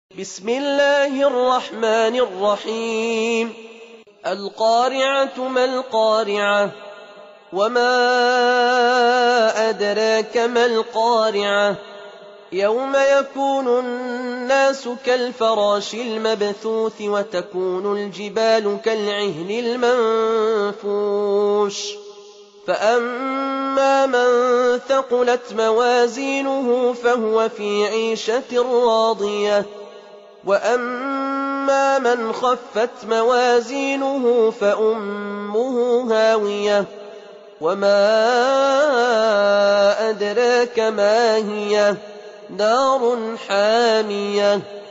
بسم الله الرحمن الرحيم القارعة ما القارعة وما أدراك ما القارعة يوم يكون الناس كالفراش المبثوث وتكون الجبال كالعهن المنفوش فأما من ثقلت موازينه فهو في عيشة راضية وأما من خفت موازينه فأمه هاوية وما أدراك ما هي نار حامية